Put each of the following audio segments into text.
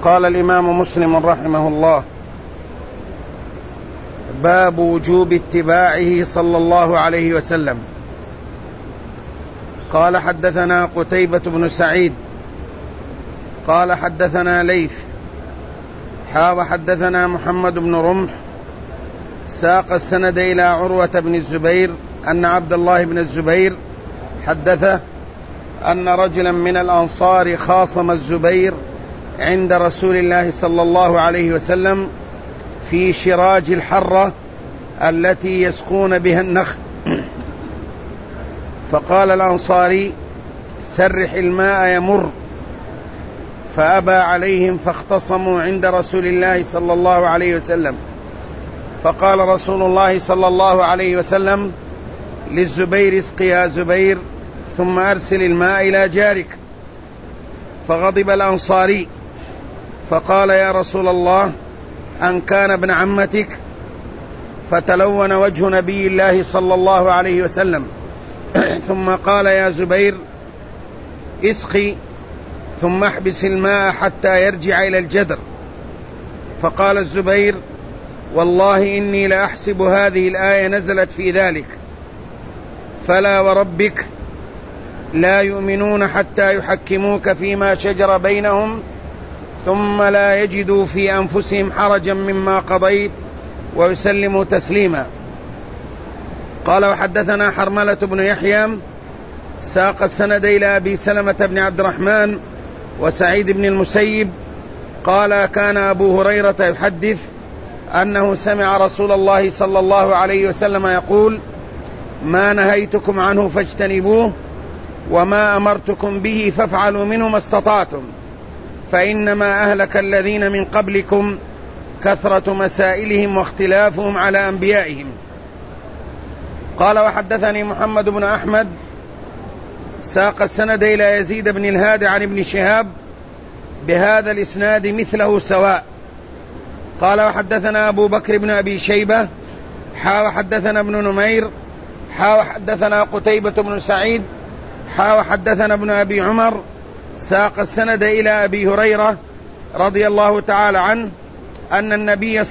قال الإمام مسلم رحمه الله: باب وجوب اتباعه صلى الله عليه وسلم. قال: حدثنا قتيبة بن سعيد قال: حدثنا ليث وحدثنا محمد بن رمح ساق السند إلى عروة بن الزبير أن عبد الله بن الزبير حدثه أن رجلا من الأنصار خاصم الزبير عند رسول الله صلى الله عليه وسلم في شراج الحرة التي يسقون بها النخل، فقال الأنصاري: سرح الماء يمر، فأبى عليهم فاختصموا عند رسول الله صلى الله عليه وسلم، فقال رسول الله صلى الله عليه وسلم للزبير: اسق يا زبير ثم أرسل الماء إلى جارك. فغضب الأنصاري فقال: يا رسول الله، أن كان ابن عمتك؟ فتلون وجه نبي الله صلى الله عليه وسلم ثم قال: يا زبير، اسقي ثم احبس الماء حتى يرجع إلى الجدر. فقال الزبير: والله إني لأحسب هذه الآية نزلت في ذلك، فلا وربك لا يؤمنون حتى يحكموك فيما شجر بينهم ثم لا يجدوا في أنفسهم حرجا مما قضيت ويسلموا تسليما. قال: وحدثنا حرملة بن يحيى ساق السند إلى أبي سلمة بن عبد الرحمن وسعيد بن المسيب قال: كان أبو هريرة يحدث أنه سمع رسول الله صلى الله عليه وسلم يقول: ما نهيتكم عنه فاجتنبوه، وما أمرتكم به فافعلوا منه ما استطعتم، فإنما أهلك الذين من قبلكم كثرة مسائلهم واختلافهم على أنبيائهم. قال: وحدثني محمد بن أحمد ساق السند إلى يزيد بن الهادي عن ابن شهاب بهذا الإسناد مثله سواء. قال: وحدثنا أبو بكر بن أبي شيبة وحدثنا ابن نمير وحدثنا قتيبة بن سعيد وحدثنا ابن أبي عمر ساق السند إلى أبي هريرة رضي الله تعالى عنه أن النبي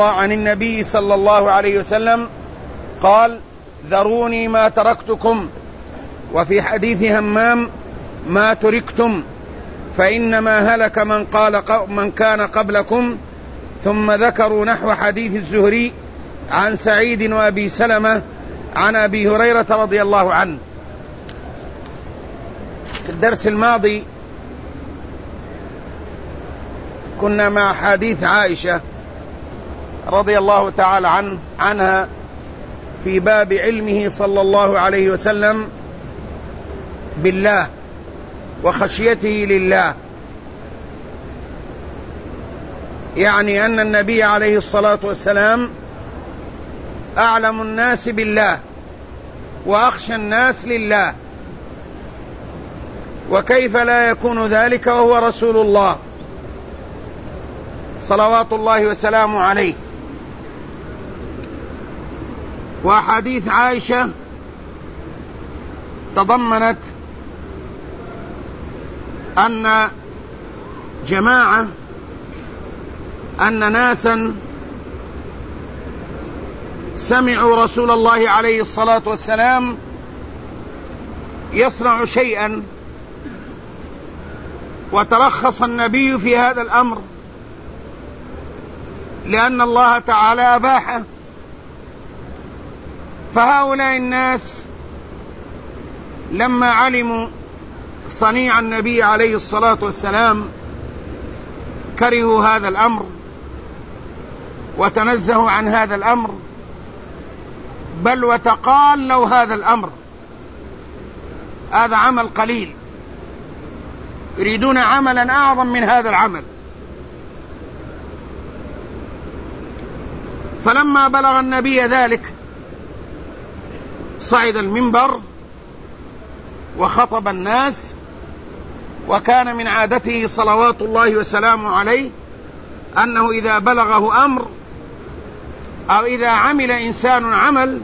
صلى الله عليه وسلم قال: ذروني ما تركتكم، وفي حديث همام: ما تركتم، فإنما هلك من كان قبلكم. ثم ذكروا نحو حديث الزهري عن سعيد وأبي سلمة عن أبي هريرة رضي الله عنه. في الدرس الماضي كنا مع حديث عائشة رضي الله تعالى عنها في باب علمه صلى الله عليه وسلم بالله وخشيته لله، يعني أن النبي عليه الصلاة والسلام أعلم الناس بالله وأخشى الناس لله، وكيف لا يكون ذلك وهو رسول الله صلوات الله وسلامه عليه. وحديث عائشة تضمنت أن ناسا سمعوا رسول الله عليه الصلاة والسلام يصنع شيئا وترخص النبي في هذا الأمر لأن الله تعالى أباحه، فهؤلاء الناس لما علموا صنيع النبي عليه الصلاة والسلام كرهوا هذا الأمر وتنزهوا عن هذا الأمر، بل وتقالوا هذا الأمر. هذا عمل قليل، يريدون عملا أعظم من هذا العمل. فلما بلغ النبي ذلك صعد المنبر وخطب الناس، وكان من عادته صلوات الله وسلامه عليه أنه إذا بلغه أمر أو إذا عمل إنسان عمل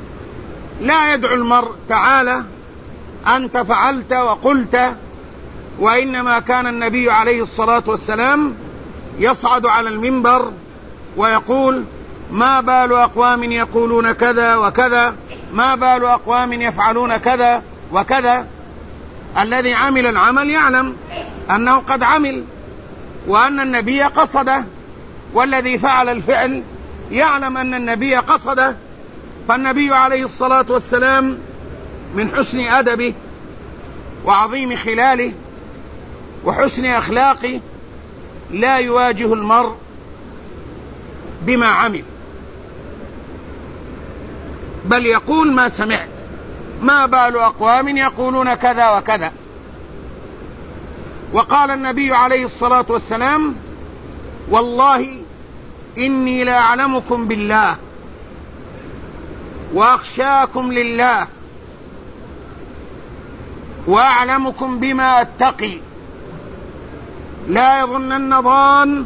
لا يدعو المرء: تعالى أنت فعلت وقلت وإنما كان النبي عليه الصلاة والسلام يصعد على المنبر ويقول: ما بال أقوام يقولون كذا وكذا، ما بال أقوام يفعلون كذا وكذا. الذي عمل العمل يعلم أنه قد عمل وأن النبي قصده، والذي فعل الفعل يعلم أن النبي قصده. فالنبي عليه الصلاة والسلام من حسن أدبه وعظيم خلاله وحسن أخلاقه لا يواجه المرء بما عمل، بل يقول: ما سمعت، ما بال أقوام يقولون كذا وكذا. وقال النبي عليه الصلاة والسلام: والله إني لأعلمكم بالله وأخشاكم لله وأعلمكم بما أتقي، لا يظنن ظان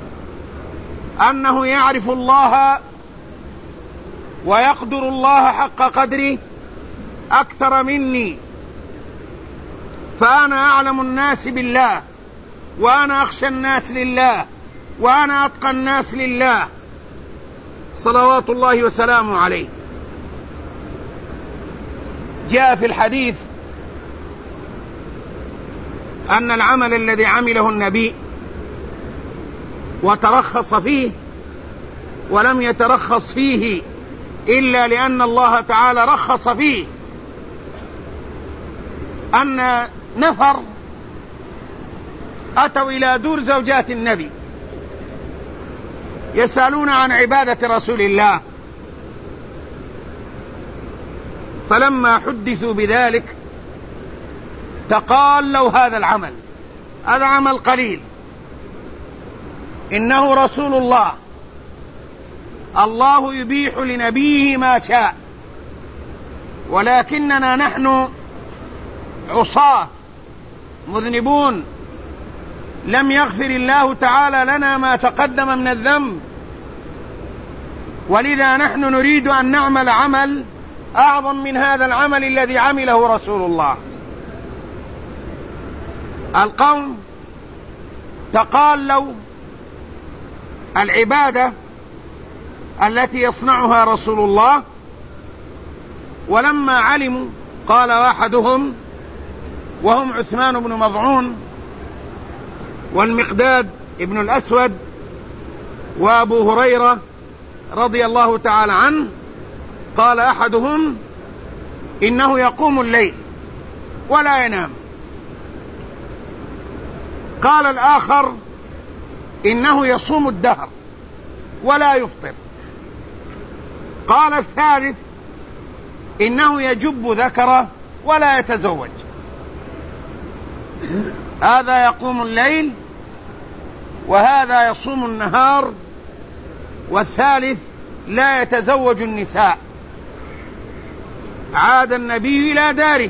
أنه يعرف الله ويقدر الله حق قدره أكثر مني، فأنا أعلم الناس بالله وأنا أخشى الناس لله وأنا أتقى الناس لله صلوات الله وسلامه عليه. جاء في الحديث أن العمل الذي عمله النبي وترخص فيه ولم يترخص فيه إلا لأن الله تعالى رخص فيه، أن نفر أتوا إلى دور زوجات النبي يسألون عن عبادة رسول الله، فلما حدثوا بذلك تقالوا هذا العمل، هذا عمل قليل، إنه رسول الله، الله يبيح لنبيه ما شاء، ولكننا نحن عصاة مذنبون لم يغفر الله تعالى لنا ما تقدم من الذنب، ولذا نحن نريد أن نعمل عمل أعظم من هذا العمل الذي عمله رسول الله. القوم تقالوا العبادة التي يصنعها رسول الله، ولما علموا قال أحدهم وهم عثمان بن مظعون والمقداد ابن الأسود وأبو هريرة رضي الله تعالى عنه، قال أحدهم: إنه يقوم الليل ولا ينام. قال الآخر: إنه يصوم الدهر ولا يفطر. قال الثالث: إنه يجب ذكره ولا يتزوج. هذا يقوم الليل وهذا يصوم النهار، والثالث لا يتزوج النساء. عاد النبي إلى داره،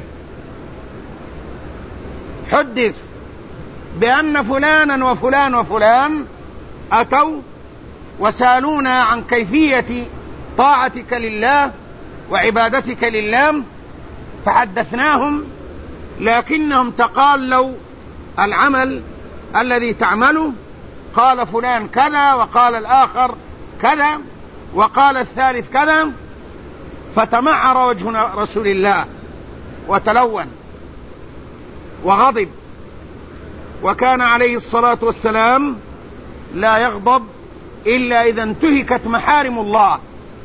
حدث بأن فلانا وفلان وفلان أتوا وسألونا عن كيفية طاعتك لله وعبادتك لله، فحدثناهم، لكنهم تقالوا العمل الذي تعمله، قال فلان كذا وقال الآخر كذا وقال الثالث كذا، فتمعر وجه رسول الله وتلون وغضب، وكان عليه الصلاة والسلام لا يغضب إلا إذا انتهكت محارم الله،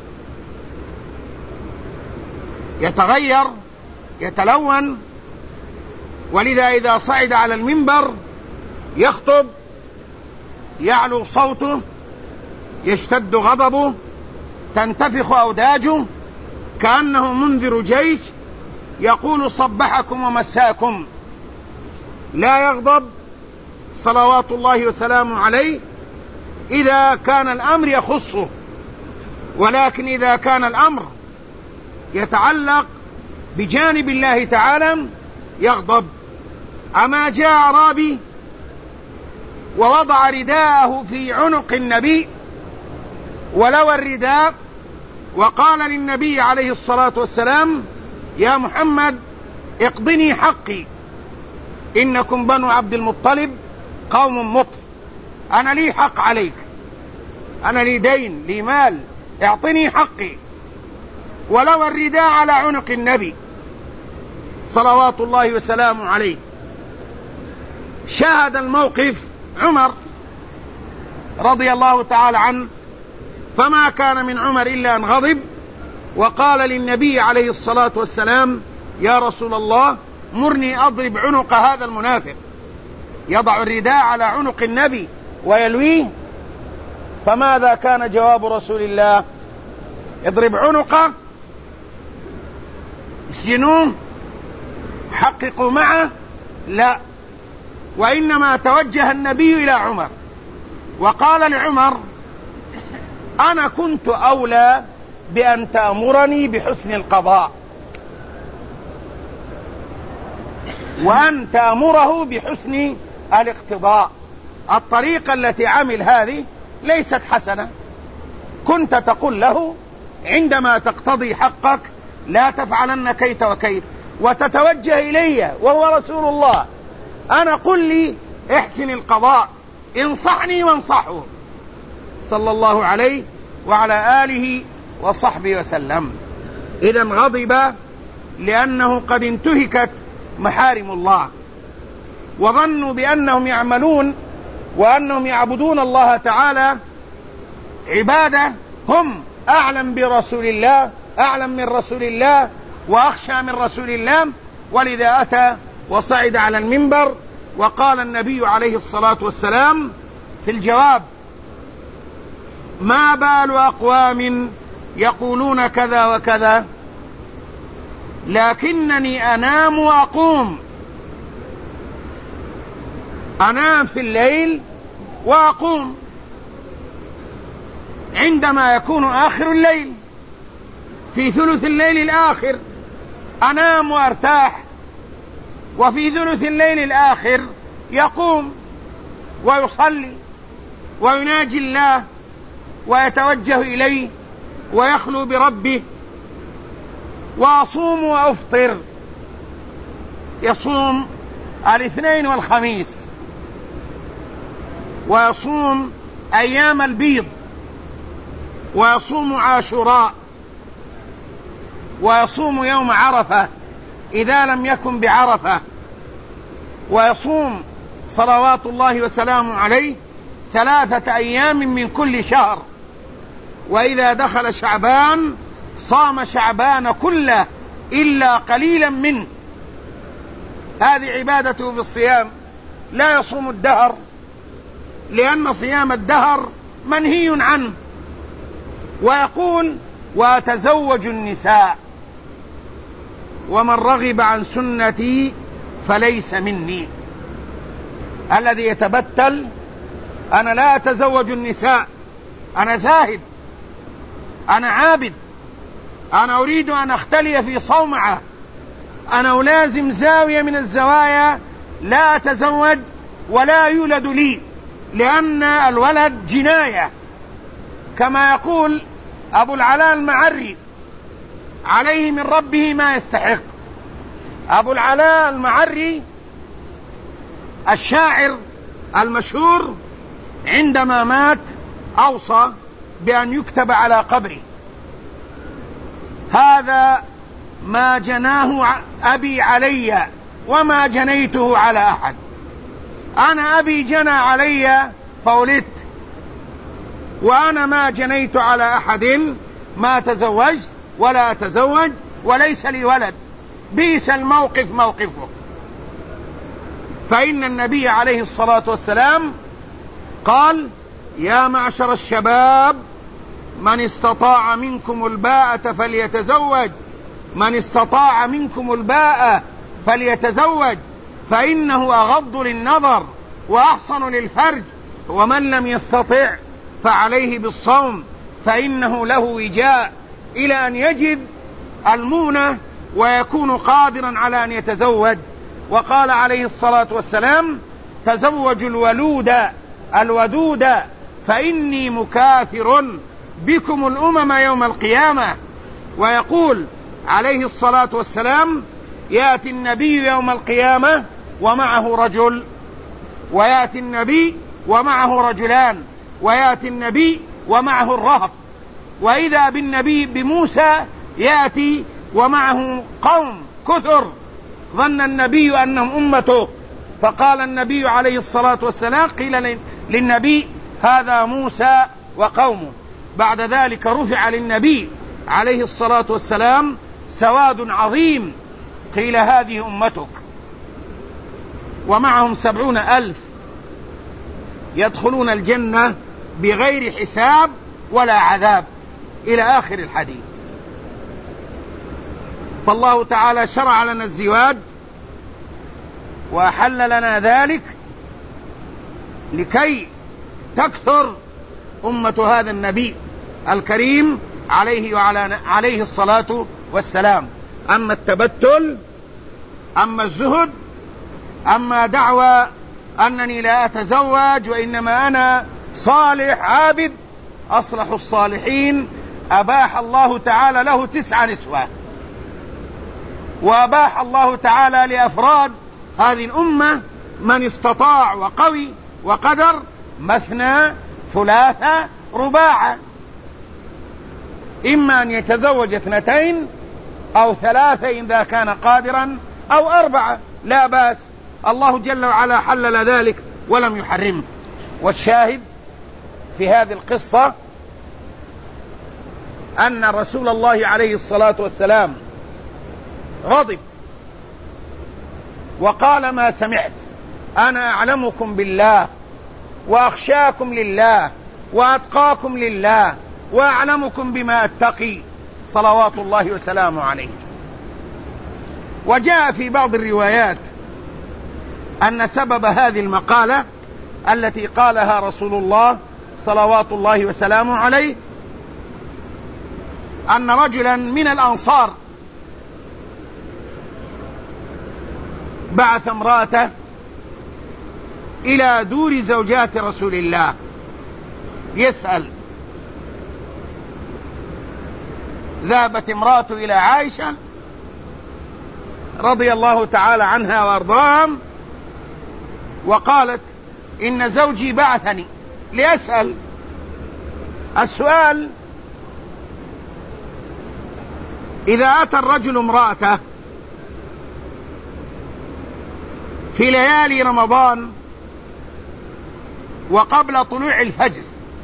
يتغير يتلون. ولذا إذا صعد على المنبر يخطب يعلو صوته، يشتد غضبه، تنتفخ أوداجه كأنه منذر جيش يقول: صبحكم ومساكم. لا يغضب صلوات الله وسلامه عليه إذا كان الأمر يخصه، ولكن إذا كان الأمر يتعلق بجانب الله تعالى يغضب. أما جاء أعرابي ووضع رداءه في عنق النبي ولوى الرداء وقال للنبي عليه الصلاة والسلام: يا محمد اقضني حقي. إنكم بنو عبد المطلب قوم مطر، أنا لي حق عليك، أنا لي دين، لي مال، اعطني حقي. ولو الرداء على عنق النبي صلوات الله وسلامه عليه. شاهد الموقف عمر رضي الله تعالى عنه، فما كان من عمر إلا أن غضب وقال للنبي عليه الصلاة والسلام: يا رسول الله مرني أضرب عنق هذا المنافق، يضع الرداء على عنق النبي ويلويه. فماذا كان جواب رسول الله؟ اضرب عنقه، اسجنوه، حققوا معه؟ لا، وإنما توجه النبي إلى عمر وقال لعمر: أنا كنت أولى بأن تأمرني بحسن القضاء، وأن تأمره بحسن الاقتضاء. الطريقة التي عمل هذه ليست حسنة. كنت تقول له عندما تقتضي حقك لا تفعلن كيت وكيت، وتتوجه إلي وهو رسول الله: أنا قل لي احسن القضاء، انصحني وانصحه، صلى الله عليه وعلى آله وصحبه وسلم. إذن غضب لأنه قد انتهكت محارم الله، وظنوا بأنهم يعملون وأنهم يعبدون الله تعالى عبادة هم أعلم برسول الله، أعلم من رسول الله وأخشى من رسول الله. ولذا أتى وصعد على المنبر وقال النبي عليه الصلاة والسلام في الجواب: ما بال أقوام يقولون كذا وكذا لكنني أنام وأقوم، أنام في الليل وأقوم عندما يكون آخر الليل، في ثلث الليل الآخر أنام وأرتاح، وفي ثلث الليل الآخر يقوم ويصلي ويناجي الله ويتوجه إليه ويخلو بربه. وأصوم وأفطر، يصوم الاثنين والخميس، ويصوم أيام البيض، ويصوم عاشوراء، ويصوم يوم عرفة إذا لم يكن بعرفة، ويصوم صلوات الله وسلامه عليه 3 أيام من كل شهر، وإذا دخل شعبان صام شعبان كله إلا قليلا منه. هذه عبادته بالصيام، لا يصوم الدهر لأن صيام الدهر منهي عنه. ويقول: وأتزوج النساء، ومن رغب عن سنتي فليس مني. الذي يتبتل: أنا لا أتزوج النساء، أنا زاهد، أنا عابد، أنا أريد أن أختلي في صومعة، أنا ألازم زاوية من الزوايا، لا أتزوج ولا يولد لي، لأن الولد جناية، كما يقول أبو العلاء المعري: عليه من ربه ما يستحق. أبو العلاء المعري الشاعر المشهور عندما مات أوصى بأن يكتب على قبره: هذا ما جناه أبي علي وما جنيته على أحد. أنا أبي جنى علي فولدت، وأنا ما جنيت على أحد، ما تزوجت ولا أتزوج وليس لي ولد، بئس الموقف موقفه. فإن النبي عليه الصلاة والسلام قال: يا معشر الشباب من استطاع منكم الباءة فليتزوج، من استطاع منكم الباءة فليتزوج، فإنه أغض للنظر وأحصن للفرج، ومن لم يستطع فعليه بالصوم فإنه له وجاء، إلى أن يجد المونة ويكون قادرا على أن يتزوج. وقال عليه الصلاة والسلام: تزوجوا الولود الودود فإني مكاثر بكم الأمم يوم القيامة. ويقول عليه الصلاة والسلام: يأتي النبي يوم القيامة ومعه رجل، ويأتي النبي ومعه رجلان، ويأتي النبي ومعه الرهط، وإذا بالنبي بموسى يأتي ومعه قوم كثر، ظن النبي أنهم أمته، فقال النبي عليه الصلاة والسلام، قيل للنبي هذا موسى وقومه. بعد ذلك رفع للنبي عليه الصلاة والسلام سواد عظيم، قيل هذه أمتك، ومعهم 70,000 يدخلون الجنة بغير حساب ولا عذاب، إلى آخر الحديث. فالله تعالى شرع لنا الزواج وأحل لنا ذلك لكي تكثر أمة هذا النبي الكريم عليه الصلاة والسلام. أما التبتل، أما الزهد، أما دعوى أنني لا أتزوج وإنما أنا صالح عابد، أصلح الصالحين أباح الله تعالى له 9 نسوة، وأباح الله تعالى لأفراد هذه الأمة من استطاع وقوي وقدر مثنى ثلاثة رباعة، إما أن يتزوج 2 أو 3 إذا كان قادرا، أو 4 لا بأس، الله جل وعلا حلل ذلك ولم يحرمه. والشاهد في هذه القصة أن رسول الله عليه الصلاة والسلام غضب وقال ما سمعت، أنا أعلمكم بالله وأخشاكم لله وأتقاكم لله وأعلمكم بما أتقي، صلوات الله وسلامه عليه. وجاء في بعض الروايات أن سبب هذه المقالة التي قالها رسول الله صلوات الله وسلامه عليه أن رجلا من الأنصار بعث امرأته إلى دور زوجات رسول الله يسأل. ذهبت امرأته إلى عائشة رضي الله تعالى عنها وأرضاها وقالت إن زوجي بعثني لأسأل. السؤال: إذا أتى الرجل امرأته في ليالي رمضان وقبل طلوع الفجر،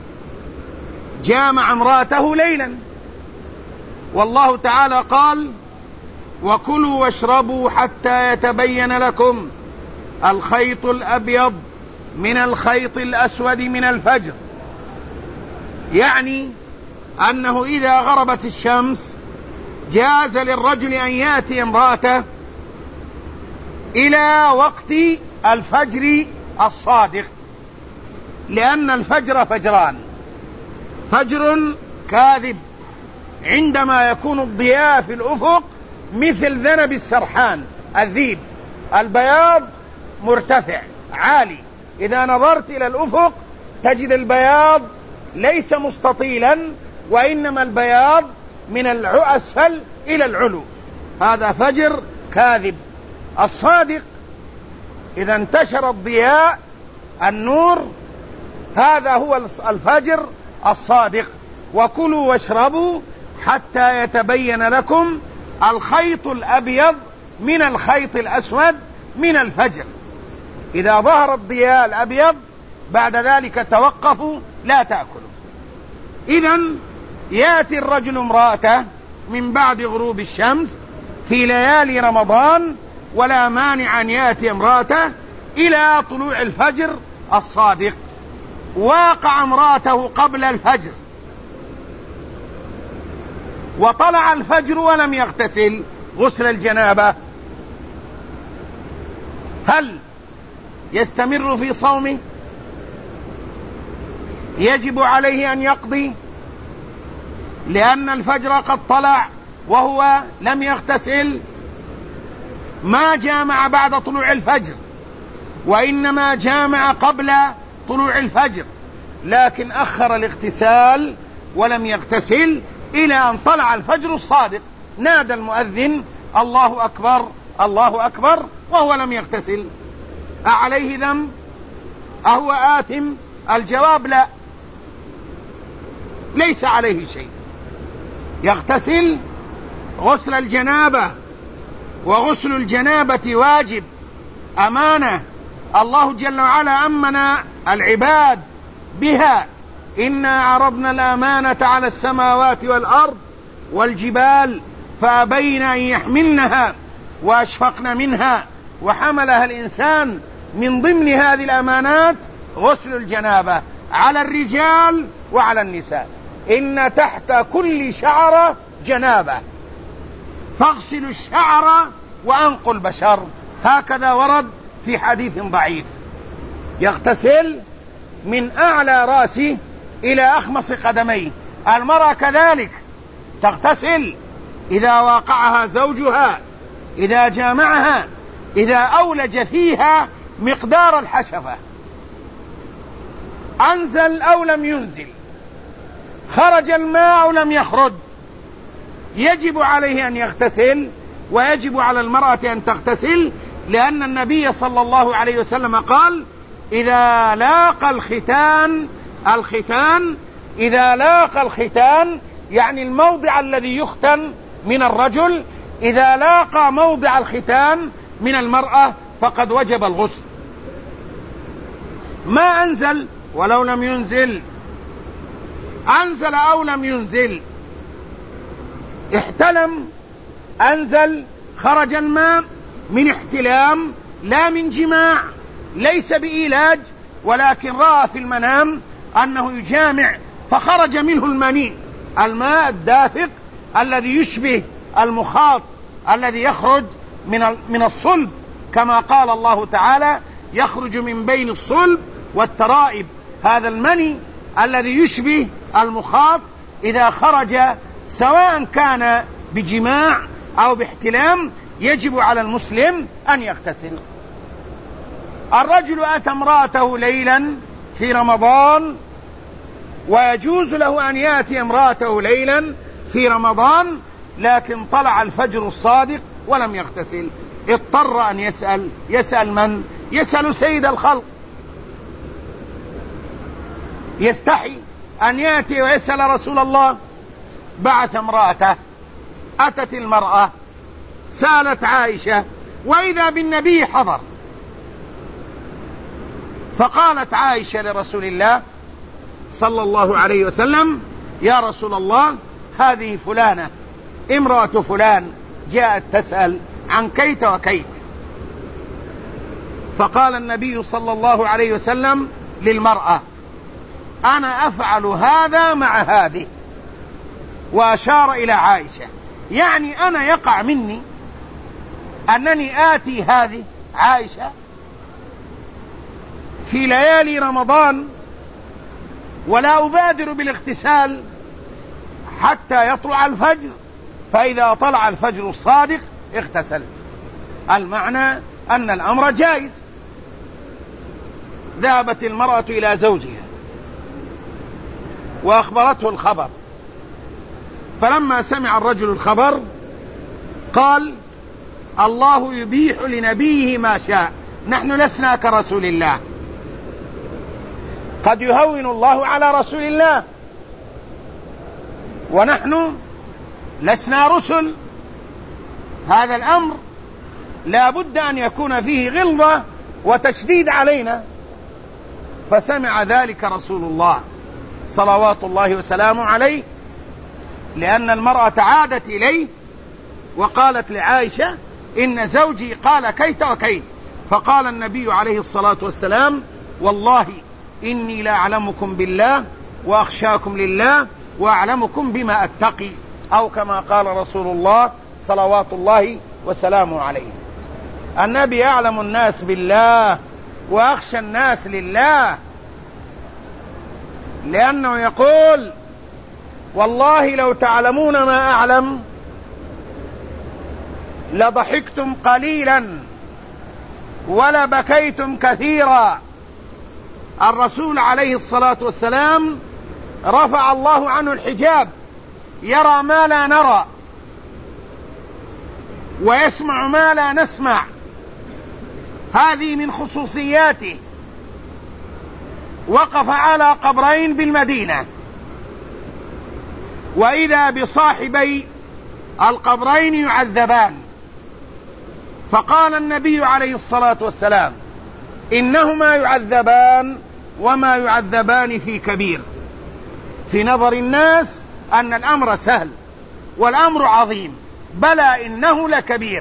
جامع امرأته ليلا، والله تعالى قال: وكلوا واشربوا حتى يتبين لكم الخيط الأبيض من الخيط الأسود من الفجر، يعني أنه إذا غربت الشمس جاز للرجل أن يأتي امرأته إلى وقت الفجر الصادق، لأن الفجر فجران: فجر كاذب عندما يكون الضياء في الأفق مثل ذنب السرحان الذيب، البياض مرتفع عالي، إذا نظرت إلى الأفق تجد البياض ليس مستطيلا، وإنما البياض من الأسفل إلى العلو، هذا فجر كاذب. الصادق إذا انتشر الضياء النور، هذا هو الفجر الصادق. وكلوا واشربوا حتى يتبين لكم الخيط الأبيض من الخيط الأسود من الفجر، إذا ظهر الضياء الأبيض بعد ذلك توقفوا لا تأكلوا. إذن يأتي الرجل امرأته من بعد غروب الشمس في ليالي رمضان، ولا مانع أن يأتي امرأته إلى طلوع الفجر الصادق. واقع امرأته قبل الفجر وطلع الفجر ولم يغتسل غسل الجنابة، هل يستمر في صومه؟ يجب عليه أن يقضي، لأن الفجر قد طلع وهو لم يغتسل، ما جامع بعد طلوع الفجر وإنما جامع قبل طلوع الفجر، لكن أخر الاغتسال ولم يغتسل إلى أن طلع الفجر الصادق. نادى المؤذن: الله أكبر الله أكبر، وهو لم يغتسل. أعليه ذنب؟ أهو آثم؟ الجواب لا، ليس عليه شيء. يغتسل غسل الجنابة، وغسل الجنابة واجب، أمانة الله جل وعلا أمن العباد بها: إنا عرضنا الأمانة على السماوات والأرض والجبال فأبين أن يحملنها وأشفقن منها وحملها الإنسان. من ضمن هذه الأمانات غسل الجنابة على الرجال وعلى النساء. إن تحت كل شعرة جنابة فاغسلوا الشعر وأنقوا البشر، هكذا ورد في حديث ضعيف. يغتسل من أعلى رأسه إلى أخمص قدميه. المرأة كذلك تغتسل إذا واقعها زوجها، إذا جامعها، إذا أولج فيها مقدار الحشفة، أنزل أو لم ينزل، خرج الماء أو لم يخرج، يجب عليه أن يغتسل، ويجب على المرأة أن تغتسل، لأن النبي صلى الله عليه وسلم قال: إذا لاقى الختان إذا لاقى الختان، يعني الموضع الذي يختن من الرجل، إذا لاقى موضع الختان من المرأة فقد وجب الغسل. ما أنزل ولو لم ينزل، أنزل أو لم ينزل، احتلم، أنزل، خرج الماء من احتلام لا من جماع، ليس بإيلاج، ولكن رأى في المنام أنه يجامع فخرج منه المني، الماء الدافق الذي يشبه المخاط الذي يخرج من الصلب، كما قال الله تعالى: يخرج من بين الصلب والترائب. هذا المني الذي يشبه المخاط إذا خرج سواء كان بجماع أو باحتلام يجب على المسلم أن يغتسل. الرجل أتى امرأته ليلا في رمضان، ويجوز له أن يأتي امرأته ليلا في رمضان، لكن طلع الفجر الصادق ولم يغتسل، اضطر أن يسأل من؟ يسأل سيد الخلق. يستحي أن يأتي ويسأل رسول الله، بعث امرأته، أتت المرأة سألت عائشة، وإذا بالنبي حضر، فقالت عائشة لرسول الله صلى الله عليه وسلم: يا رسول الله، هذه فلانة امرأة فلان جاءت تسأل عن كيت وكيت. فقال النبي صلى الله عليه وسلم للمرأة: أنا أفعل هذا مع هذه، وأشار إلى عائشة، يعني أنا يقع مني أنني آتي هذه عائشة في ليالي رمضان ولا أبادر بالاغتسال حتى يطلع الفجر، فإذا طلع الفجر الصادق اغتسلت. المعنى أن الأمر جائز. ذهبت المرأة إلى زوجها وأخبرته الخبر، فلما سمع الرجل الخبر قال: الله يبيح لنبيه ما شاء، نحن لسنا كرسول الله، قد يهون الله على رسول الله، ونحن لسنا رسل، هذا الأمر لا بد أن يكون فيه غلظة وتشديد علينا. فسمع ذلك رسول الله صلوات الله وسلامه عليه، لأن المرأة عادت إليه وقالت لعائشة: إن زوجي قال كيت وكيت. فقال النبي عليه الصلاة والسلام: والله إني لأعلمكم بالله وأخشاكم لله وأعلمكم بما أتقي، أو كما قال رسول الله صلوات الله وسلامه عليه. النبي أعلم الناس بالله وأخشى الناس لله، لأنه يقول: والله لو تعلمون ما أعلم لضحكتم قليلا ولبكيتم كثيرا. الرسول عليه الصلاة والسلام رفع الله عنه الحجاب، يرى ما لا نرى ويسمع ما لا نسمع، هذه من خصوصياته. وقف على قبرين بالمدينة، وإذا بصاحبي القبرين يعذبان، فقال النبي عليه الصلاة والسلام: إنهما يعذبان وما يعذبان في كبير. في نظر الناس أن الأمر سهل والأمر عظيم، بلى إنه لكبير.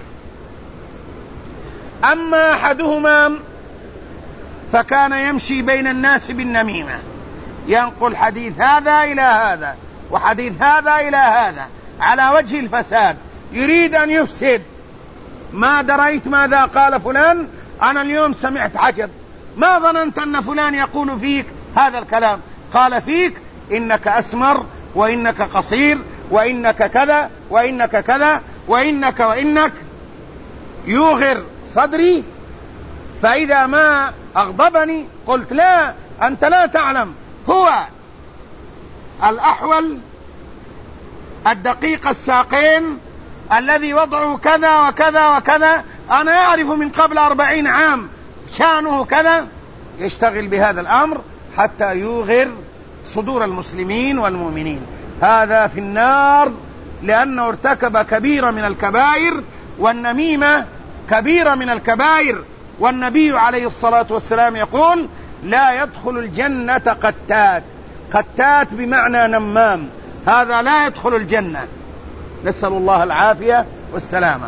أما أحدهما فكان يمشي بين الناس بالنميمة، ينقل حديث هذا إلى هذا وحديث هذا إلى هذا على وجه الفساد، يريد أن يفسد. ما دريت ماذا قال فلان، أنا اليوم سمعت عجب، ما ظننت أن فلان يقول فيك هذا الكلام، قال فيك إنك أسمر وإنك قصير وإنك كذا وإنك كذا وإنك يوغر صدري، فإذا ما أغضبني قلت لا، أنت لا تعلم، هو الأحول الدقيق الساقين الذي وضعه كذا وكذا وكذا، أنا أعرف من قبل 40 عام شأنه كذا، يشتغل بهذا الأمر حتى يوغر صدور المسلمين والمؤمنين. هذا في النار لأنه ارتكب كبيرة من الكبائر، والنميمة كبيرة من الكبائر. والنبي عليه الصلاة والسلام يقول: لا يدخل الجنة قتات. قتات بمعنى نمام، هذا لا يدخل الجنة، نسأل الله العافية والسلامة.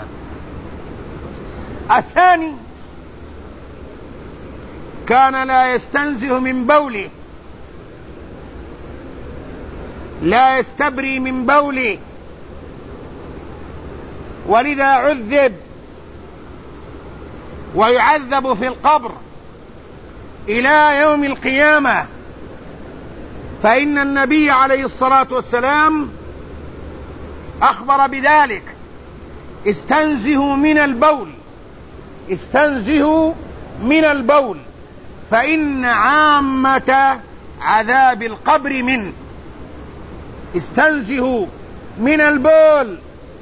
الثاني كان لا يستنزه من بوله، لا يستبري من بوله، ولذا عذب ويعذب في القبر إلى يوم القيامة. فإن النبي عليه الصلاة والسلام أخبر بذلك: استنزهوا من البول، استنزهوا من البول، فإن عامة عذاب القبر منه. استنزهوا من البول.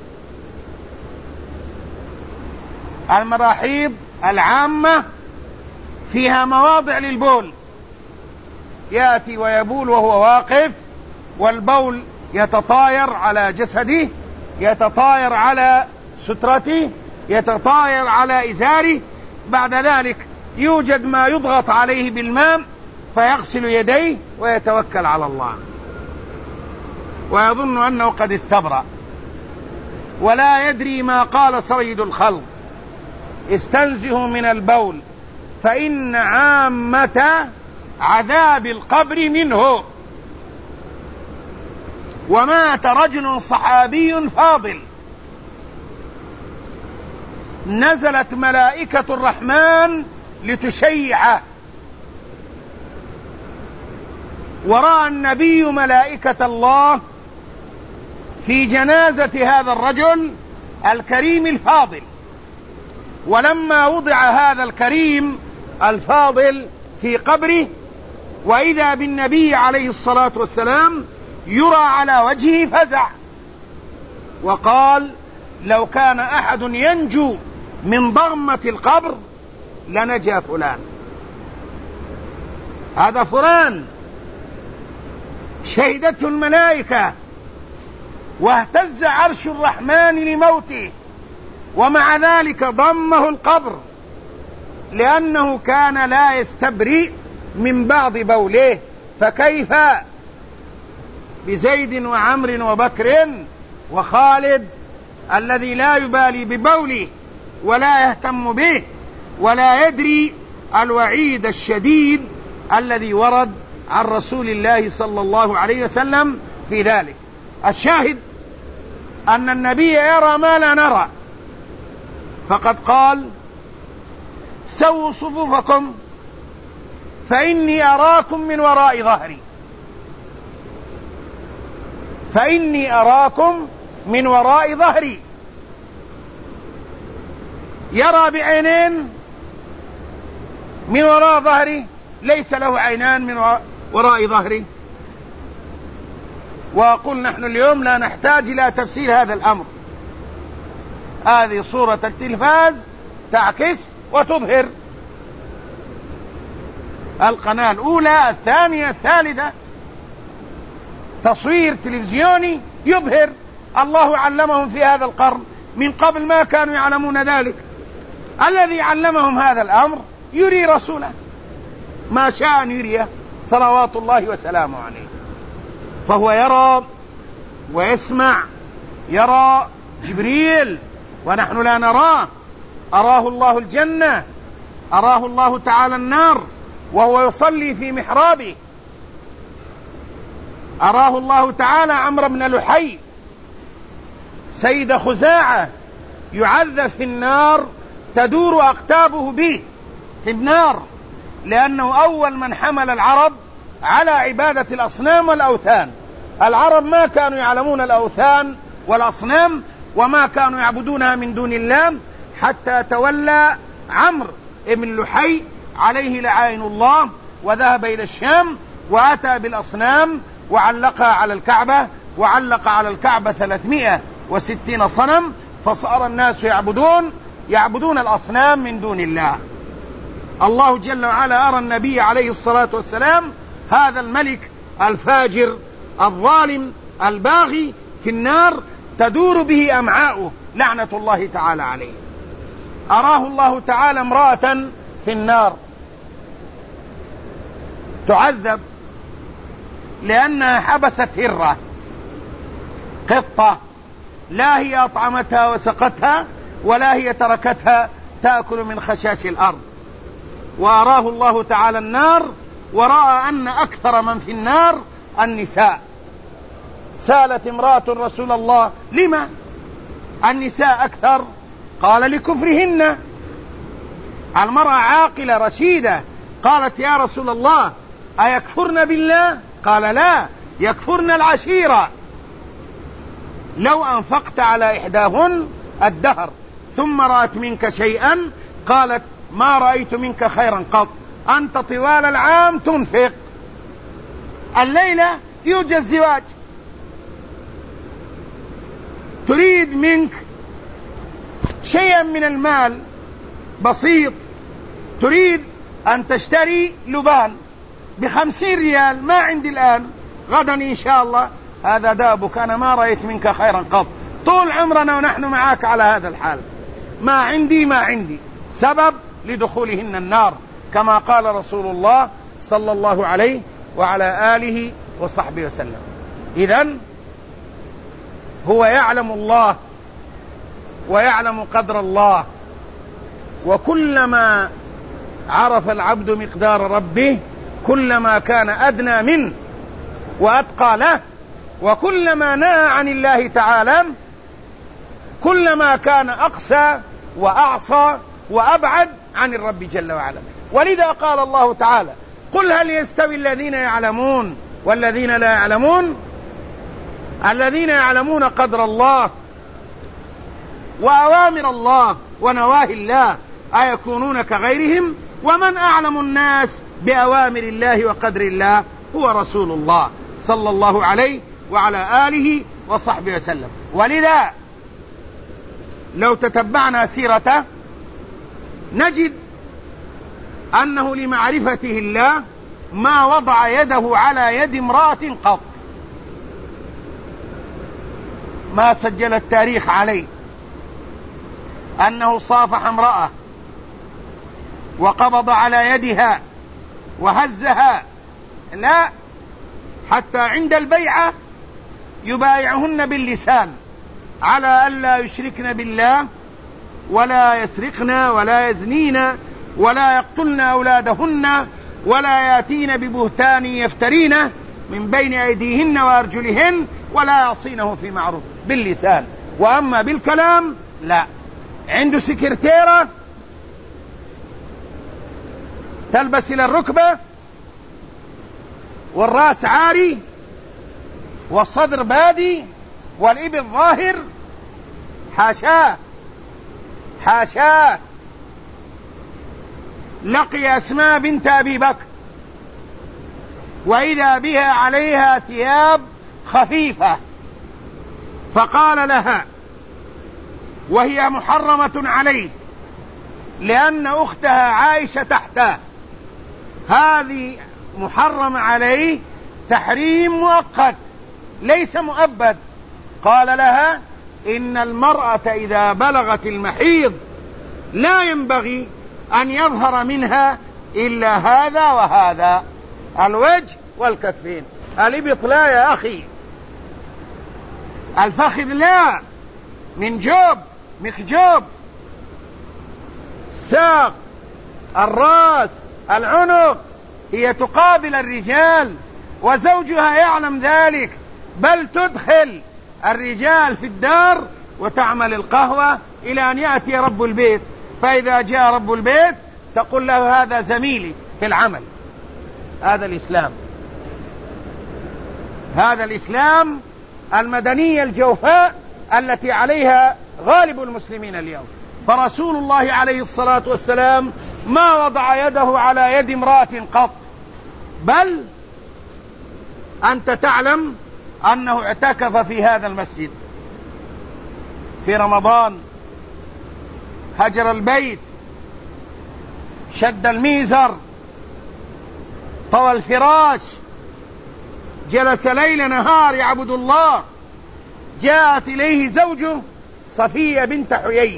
المراحيض العامة فيها مواضع للبول، يأتي ويبول وهو واقف، والبول يتطاير على جسده، يتطاير على سترته، يتطاير على إزاره. بعد ذلك يوجد ما يضغط عليه بالماء فيغسل يديه ويتوكل على الله، ويظن أنه قد استبرأ، ولا يدري ما قال سيد الخلق: استنزهوا من البول فإن عامة عذاب القبر منه. ومات رجل صحابي فاضل، نزلت ملائكة الرحمن لتشيعه، ورأى النبي ملائكة الله في جنازة هذا الرجل الكريم الفاضل. ولما وضع هذا الكريم الفاضل في قبره، وإذا بالنبي عليه الصلاة والسلام يرى على وجهه فزع، وقال: لو كان أحد ينجو من ضغمة القبر لنجا فلان. هذا فلان شهدته الملائكة واهتز عرش الرحمن لموته، ومع ذلك ضمه القبر لأنه كان لا يستبرئ من بعض بوله. فكيف بزيد وعمر وبكر وخالد الذي لا يبالي ببوله ولا يهتم به ولا يدري الوعيد الشديد الذي ورد عن رسول الله صلى الله عليه وسلم في ذلك. الشاهد أن النبي يرى ما لا نرى، فقد قال: سووا صفوفكم فإني أراكم من وراء ظهري، فإني أراكم من وراء ظهري. يرى بعينين من وراء ظهري، ليس له عينان من وراء ظهري. وأقول نحن اليوم لا نحتاج إلى تفسير هذا الأمر، هذه صورة التلفاز تعكس وتظهر، القناة الأولى الثانية الثالثة، تصوير تلفزيوني يبهر. الله علمهم في هذا القرن، من قبل ما كانوا يعلمون ذلك. الذي علمهم هذا الأمر يري رسوله ما شاء أن يريه صلوات الله وسلامه عليه، فهو يرى ويسمع، يرى جبريل ونحن لا نراه، أراه الله الجنة، أراه الله تعالى النار وهو يصلي في محرابه، أراه الله تعالى عمرو بن لحي سيد خزاعة يعذب في النار تدور أقتابه به في النار، لأنه أول من حمل العرب على عبادة الأصنام والأوثان. العرب ما كانوا يعلمون الأوثان والأصنام وما كانوا يعبدونها من دون الله حتى تولى عمرو بن لحي عليه لعائن الله وذهب إلى الشام وأتى بالأصنام وعلقها على الكعبة، وعلق على الكعبة 360 صنم، فصار الناس يعبدون الأصنام من دون الله. الله جل وعلا أرى النبي عليه الصلاة والسلام هذا الملك الفاجر الظالم الباغي في النار تدور به أمعاؤه لعنة الله تعالى عليه. أراه الله تعالى امرأة في النار تعذب لأنها حبست هرة قطة، لا هي أطعمتها وسقتها ولا هي تركتها تأكل من خشاش الأرض. وأراه الله تعالى النار ورأى أن أكثر من في النار النساء. سألت امرأة رسول الله لما النساء أكثر؟ قال لكفرهن. المرأة عاقلة رشيدة قالت يا رسول الله أيكفرن بالله؟ قال لا، يكفرن العشيرة. لو أنفقت على إحداهن الدهر ثم رأت منك شيئا قالت ما رأيت منك خيرا قط، أنت طوال العام تنفق، الليلة يوجد زواج، تريد منك شيئا من المال بسيط، تريد أن تشتري لبان ب50 ريال، ما عندي الآن، غدا إن شاء الله، هذا دابك، أنا ما رأيت منك خيرا قط، طول عمرنا ونحن معاك على هذا الحال، ما عندي سبب لدخولهن النار، كما قال رسول الله صلى الله عليه وعلى آله وصحبه وسلم. إذن هو يعلم الله ويعلم قدر الله، وكلما عرف العبد مقدار ربه كلما كان أدنى منه وأتقى له، وكلما نهى عن الله تعالى كلما كان أقسى وأعصى وأبعد عن الرب جل وعلا. ولذا قال الله تعالى قل هل يستوي الذين يعلمون والذين لا يعلمون؟ الذين يعلمون قدر الله وأوامر الله ونواهي الله أيكونون كغيرهم؟ ومن أعلم الناس بأوامر الله وقدر الله هو رسول الله صلى الله عليه وعلى آله وصحبه وسلم. ولذا لو تتبعنا سيرته نجد أنه لمعرفته الله ما وضع يده على يد امرأة قط، ما سجل التاريخ عليه أنه صافح امرأة وقبض على يدها وهزها، لا، حتى عند البيعة يبايعهن باللسان على ألا يشركن بالله ولا يسرقن ولا يزنين ولا يقتلن أولادهن ولا ياتين ببهتان يفترينه من بين أيديهن وأرجلهن ولا يعصينه في معروف، باللسان. وأما بالكلام لا، عنده سكرتيرة تلبس إلى الركبة والرأس عاري والصدر بادي والإبط ظاهر، حاشاه حاشاه. لقي أسماء بنت أبي بكر وإذا بها عليها ثياب خفيفة، فقال لها وهي محرمة عليه لأن أختها عائشة تحته، هذه محرم عليه تحريم مؤقت ليس مؤبد. قال لها إن المرأة إذا بلغت المحيض لا ينبغي أن يظهر منها إلا هذا وهذا، الوجه والكفين. الإبط لا يا أخي، الفخذ لا، من جوب مخجوب، الساق، الرأس، العنق، هي تقابل الرجال وزوجها يعلم ذلك، بل تدخل الرجال في الدار وتعمل القهوة إلى أن يأتي رب البيت، فإذا جاء رب البيت تقول له هذا زميلي في العمل. هذا الإسلام، هذا الإسلام المدنية الجوفاء التي عليها غالب المسلمين اليوم. فرسول الله عليه الصلاة والسلام ما وضع يده على يد امرأة قط، بل أنت تعلم أنه اعتكف في هذا المسجد في رمضان، هجر البيت، شد الميزر، طوى الفراش، جلس ليل نهار يعبد الله. جاءت إليه زوجه صفية بنت حيي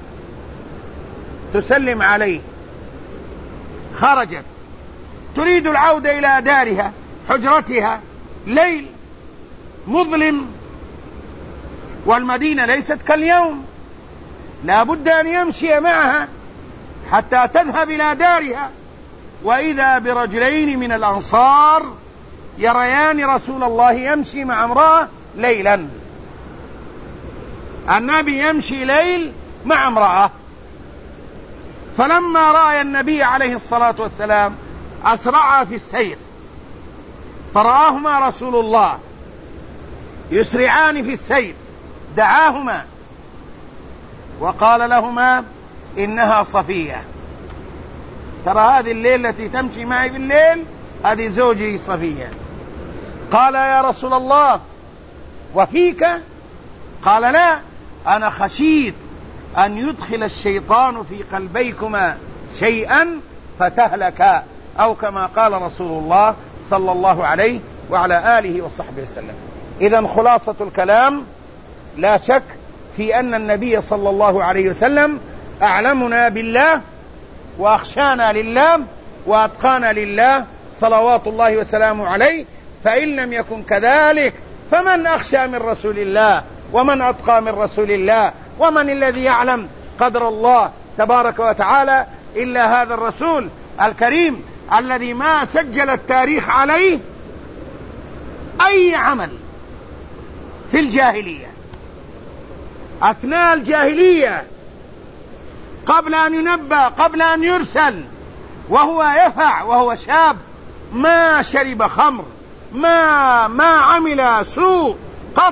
تسلم عليه، خرجت تريد العودة إلى دارها حجرتها، ليل مظلم والمدينة ليست كاليوم، لا بد أن يمشي معها حتى تذهب إلى دارها. وإذا برجلين من الأنصار يريان رسول الله يمشي مع امرأة ليلا، النبي يمشي ليل مع امرأة. فلما رأى النبي عليه الصلاة والسلام أسرعا في السير، فرآهما رسول الله يسرعان في السير، دعاهما وقال لهما إنها صفية، ترى هذه الليل التي تمشي معي بالليل هذه زوجي صفية. قال يا رسول الله وفيك؟ قال لا، أنا خشيت أن يدخل الشيطان في قلبيكما شيئا فتهلكا، أو كما قال رسول الله صلى الله عليه وعلى آله وصحبه وسلم. إذن خلاصة الكلام، لا شك في أن النبي صلى الله عليه وسلم أعلمنا بالله وأخشانا لله وأتقانا لله صلوات الله وسلامه عليه. فإن لم يكن كذلك فمن أخشى من رسول الله ومن أتقى من رسول الله ومن الذي يعلم قدر الله تبارك وتعالى إلا هذا الرسول الكريم الذي ما سجل التاريخ عليه أي عمل في الجاهلية، أثناء الجاهلية، قبل أن ينبى، قبل أن يرسل، وهو يفع وهو شاب، ما شرب خمر، ما عمل سوء قط،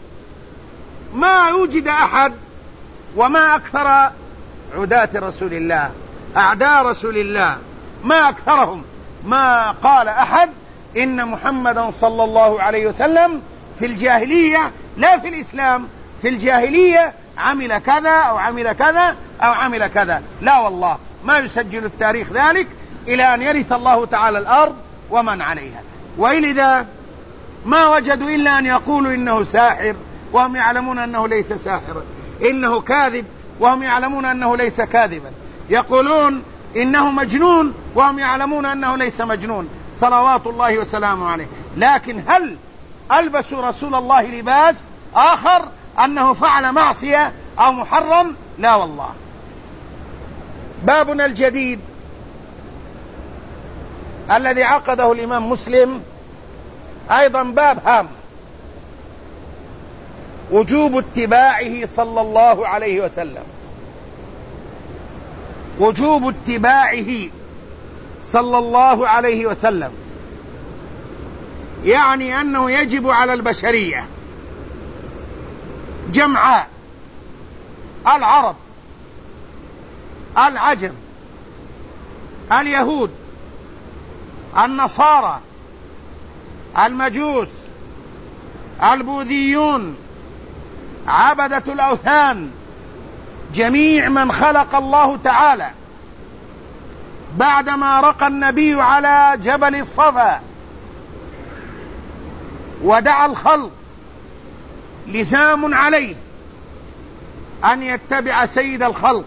ما يوجد أحد. وما أكثر عداة رسول الله، أعداء رسول الله، ما أكثرهم. ما قال أحد إن محمدا صلى الله عليه وسلم في الجاهلية، لا في الإسلام، في الجاهلية عمل كذا أو عمل كذا أو عمل كذا، لا والله، ما يسجل التاريخ ذلك إلى أن يرث الله تعالى الأرض ومن عليها. وإذا ما وجدوا إلا أن يقولوا إنه ساحر وهم يعلمون أنه ليس ساحرا، إنه كاذب وهم يعلمون أنه ليس كاذبا، يقولون إنه مجنون وهم يعلمون أنه ليس مجنون، صلوات الله وسلامه عليه. لكن هل ألبسوا رسول الله لباس آخر أنه فعل معصية أو محرم؟ لا والله. بابنا الجديد الذي عقده الإمام مسلم أيضا باب هام، وجوب اتباعه صلى الله عليه وسلم. وجوب اتباعه صلى الله عليه وسلم يعني أنه يجب على البشرية جمعاء، العرب، العجم، اليهود، النصارى، المجوس، البوذيون، عبدة الأوثان، جميع من خلق الله تعالى بعدما رقى النبي على جبل الصفا ودعا الخلق لزام عليه أن يتبع سيد الخلق،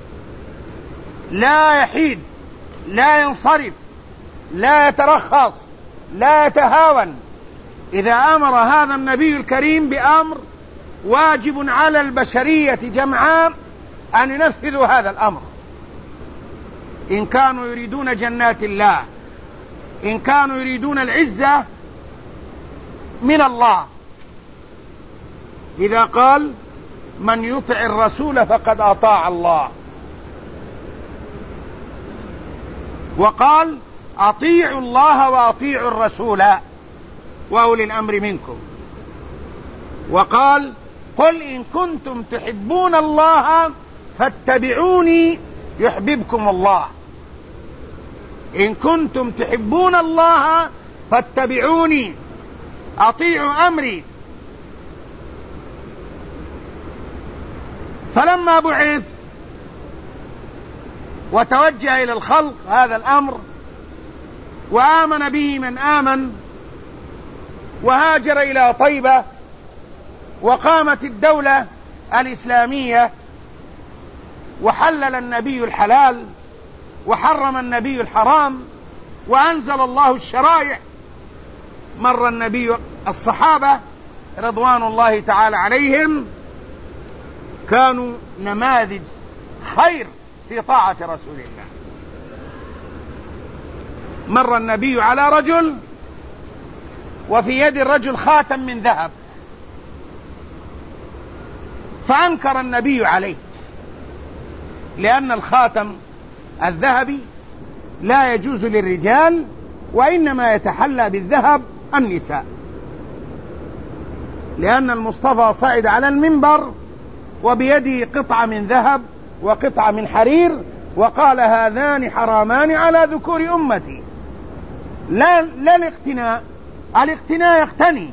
لا يحيد، لا ينصرف، لا يترخص، لا يتهاون. إذا أمر هذا النبي الكريم بأمر واجب على البشرية جمعاء أن ينفذوا هذا الأمر، إن كانوا يريدون جنات الله، إن كانوا يريدون العزة من الله. إذا قال من يطع الرسول فقد أطاع الله، وقال أطيعوا الله وأطيعوا الرسول وأولي الأمر منكم، وقال قل إن كنتم تحبون الله فاتبعوني يحببكم الله. إن كنتم تحبون الله فاتبعوني، أطيعوا أمري. فلما بعث وتوجه إلى الخلق هذا الأمر وآمن به من آمن وهاجر إلى طيبة وقامت الدولة الإسلامية وحلل النبي الحلال وحرم النبي الحرام وأنزل الله الشرائع، مر النبي الصحابة رضوان الله تعالى عليهم كانوا نماذج خير في طاعة رسول الله. مر النبي على رجل وفي يد الرجل خاتم من ذهب، فأنكر النبي عليه، لأن الخاتم الذهبي لا يجوز للرجال، وإنما يتحلى بالذهب النساء، لأن المصطفى صعد على المنبر وبيده قطعة من ذهب وقطعة من حرير، وقال هذان حرامان على ذكور أمتي. لا الاقتناء، الاقتناء يقتني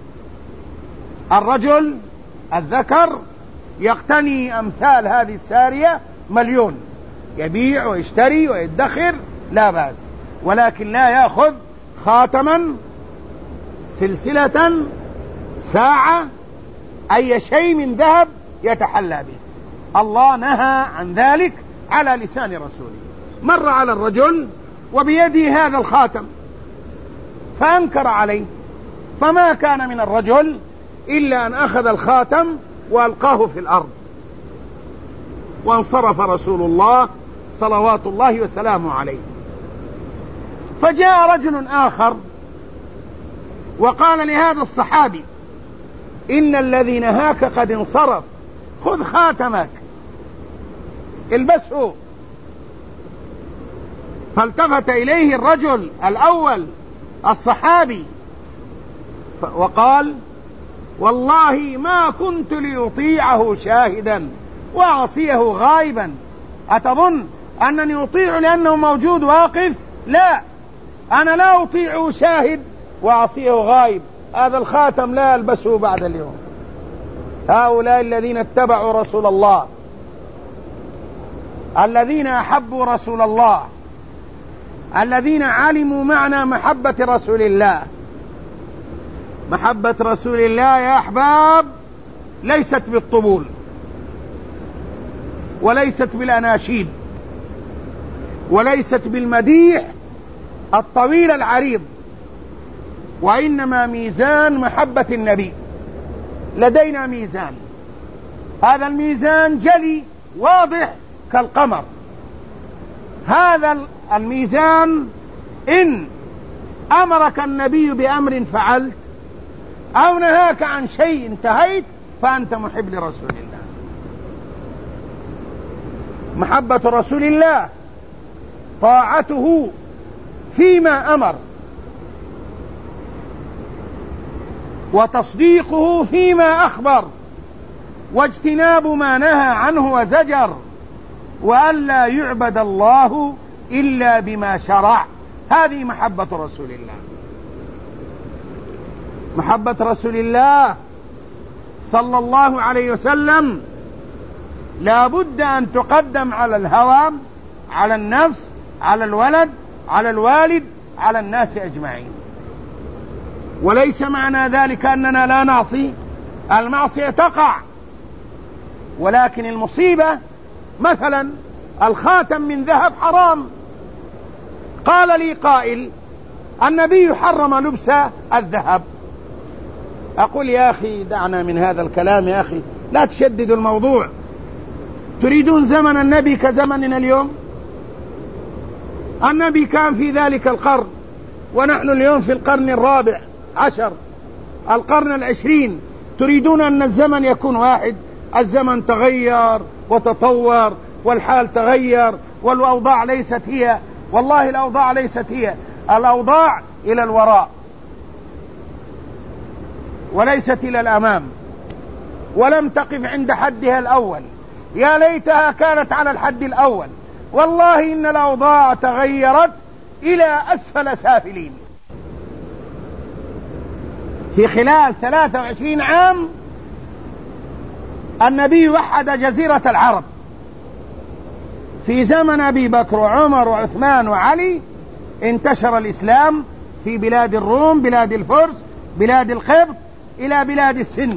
الرجل الذكر، يقتني أمثال هذه السارية 1,000,000، يبيع ويشتري ويدخر لا بأس، ولكن لا يأخذ خاتما، سلسلة، ساعة، أي شيء من ذهب يتحلى به. الله نهى عن ذلك على لسان رسوله. مر على الرجل وبيده هذا الخاتم فأنكر عليه، فما كان من الرجل إلا أن أخذ الخاتم وألقاه في الأرض، وانصرف رسول الله صلوات الله وسلامه عليه. فجاء رجل آخر وقال لهذا الصحابي إن الذي نهاك قد انصرف، خذ خاتمك البسه. فالتفت إليه الرجل الأول الصحابي وقال والله ما كنت لأطيعه شاهدا وأعصيه غائبا. أتظن أنني أطيع لأنه موجود واقف؟ لا، أنا لا أطيعه شاهد وأعصيه غائب. هذا الخاتم لا يلبسه بعد اليوم. هؤلاء الذين اتبعوا رسول الله، الذين أحبوا رسول الله، الذين علموا معنى محبة رسول الله. محبة رسول الله يا أحباب ليست بالطبول، وليست بالأناشيد، وليست بالمديح الطويل العريض، وإنما ميزان محبة النبي. لدينا ميزان، هذا الميزان جلي واضح كالقمر. هذا الميزان إن أمرك النبي بأمر فعلت، أو نهاك عن شيء انتهيت، فأنت محب لرسول الله. محبة رسول الله طاعته فيما أمر، وتصديقه فيما أخبر، واجتناب ما نهى عنه وزجر، وألا يعبد الله إلا بما شرع. هذه محبة رسول الله. محبة رسول الله صلى الله عليه وسلم لا بد أن تقدم على الهوى، على النفس، على الولد، على الوالد، على الناس أجمعين. وليس معنى ذلك أننا لا نعصي، المعصية تقع، ولكن المصيبة مثلا الخاتم من ذهب حرام. قال لي قائل النبي حرم لبس الذهب. أقول يا أخي دعنا من هذا الكلام يا أخي، لا تشددوا الموضوع. تريدون زمن النبي كزمننا اليوم؟ النبي كان في ذلك القرن، ونحن اليوم في القرن 14، القرن 20. تريدون أن الزمن يكون واحد؟ الزمن تغير وتطور، والحال تغير، والأوضاع ليست هي. والله الأوضاع ليست هي، الأوضاع إلى الوراء وليست إلى الأمام، ولم تقف عند حدها الأول. يا ليتها كانت على الحد الأول. والله إن الأوضاع تغيرت إلى أسفل سافلين. في خلال 23 عام النبي وحد جزيرة العرب. في زمن أبي بكر وعمر وعثمان وعلي انتشر الإسلام في بلاد الروم، بلاد الفرس، بلاد القبط، إلى بلاد السند.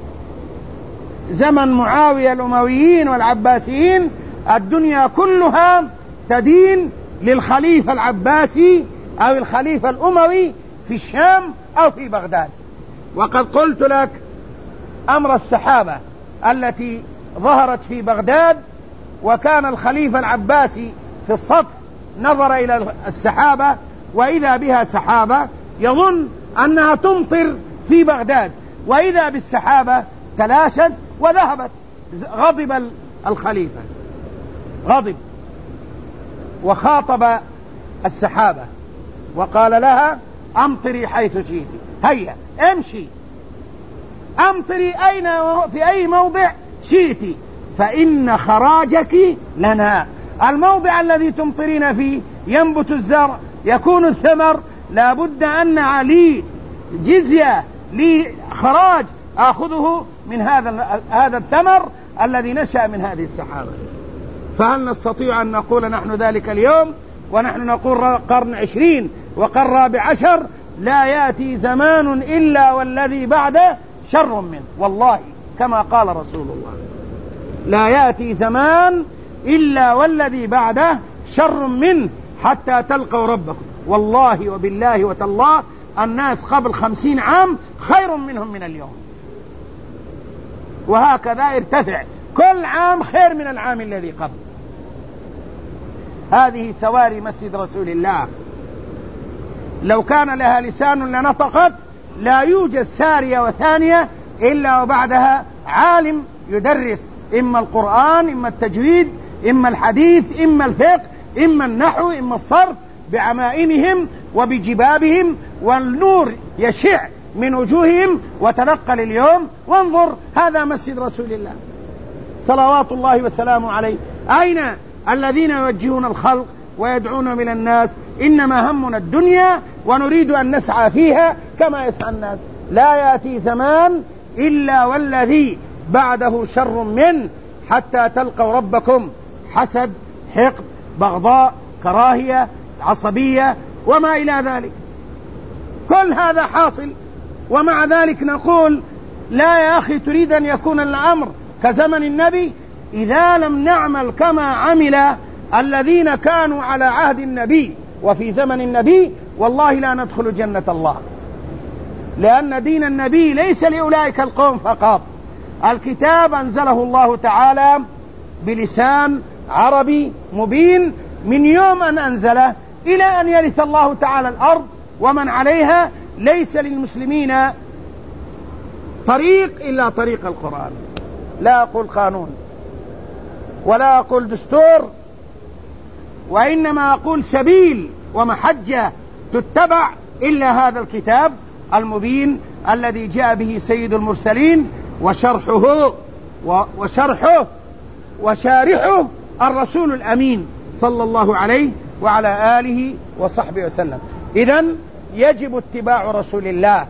زمن معاوية الأمويين والعباسيين الدنيا كلها تدين للخليفة العباسي أو الخليفة الأموي في الشام أو في بغداد. وقد قلت لك أمر السحابة التي ظهرت في بغداد، وكان الخليفة العباسي في السطح نظر إلى السحابة وإذا بها سحابة يظن أنها تمطر في بغداد، وإذا بالسحابة تلاشت وذهبت. غضب الخليفة، غضب وخاطب السحابة وقال لها أمطري حيث شئت، هيا امشي أمطري أين في أي موضع شئت، فإن خراجك لنا. الموضع الذي تمطرين فيه ينبت الزرع، يكون الثمر، لابد أن لي جزية، لي خراج أخذه من هذا الثمر الذي نشأ من هذه السحابة. فهل نستطيع أن نقول نحن ذلك اليوم ونحن نقول قرن 20 وقرن 14؟ لا يأتي زمان إلا والذي بعده شر منه، والله كما قال رسول الله، لا يأتي زمان إلا والذي بعده شر منه حتى تلقوا ربكم. والله وبالله وتالله الناس قبل 50 عام خير منهم من اليوم، وهكذا ارتفع كل عام خير من العام الذي قبل. هذه سواري مسجد رسول الله، لو كان لها لسان لنطقت. لا يوجد سارية وثانية إلا وبعدها عالم يدرس إما القرآن، إما التجويد، إما الحديث، إما الفقه، إما النحو، إما الصرف، بعمائمهم وبجبابهم، والنور يشع من وجوههم. وتنقل اليوم وانظر، هذا مسجد رسول الله صلوات الله وسلامه عليه. أين الذين يوجهون الخلق ويدعون من الناس؟ إنما همنا الدنيا ونريد أن نسعى فيها كما يسعى الناس. لا يأتي زمان إلا والذي بعده شر منه حتى تلقوا ربكم. حسد، حقد، بغضاء، كراهية، عصبية وما إلى ذلك، كل هذا حاصل. ومع ذلك نقول لا يا أخي، تريد أن يكون الأمر كزمن النبي؟ إذا لم نعمل كما عمل الذين كانوا على عهد النبي وفي زمن النبي والله لا ندخل جنة الله، لأن دين النبي ليس لأولئك القوم فقط. الكتاب أنزله الله تعالى بلسان عربي مبين من يوم أن أنزله إلى أن يرث الله تعالى الأرض ومن عليها. ليس للمسلمين طريق إلا طريق القرآن. لا أقول قانون ولا أقول دستور، وإنما أقول سبيل ومحجة تتبع إلا هذا الكتاب المبين الذي جاء به سيد المرسلين، وشرحه وشارحه الرسول الأمين صلى الله عليه وعلى آله وصحبه وسلم. إذن يجب اتباع رسول الله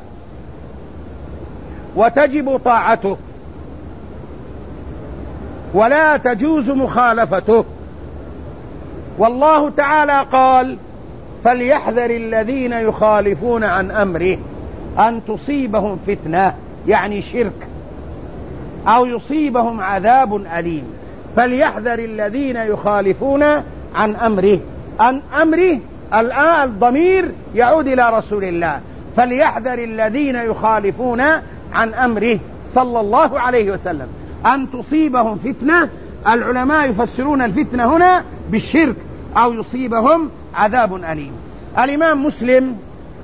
وتجب طاعته ولا تجوز مخالفته. والله تعالى قال: فليحذر الذين يخالفون عن أمره أن تصيبهم فتنة، يعني شرك، أو يصيبهم عذاب أليم. فليحذر الذين يخالفون عن أمره. عن أمره الآن الضمير يعود إلى رسول الله. فليحذر الذين يخالفون عن أمره صلى الله عليه وسلم أن تصيبهم فتنة. العلماء يفسرون الفتنة هنا بالشرك أو يصيبهم عذاب أليم. الإمام مسلم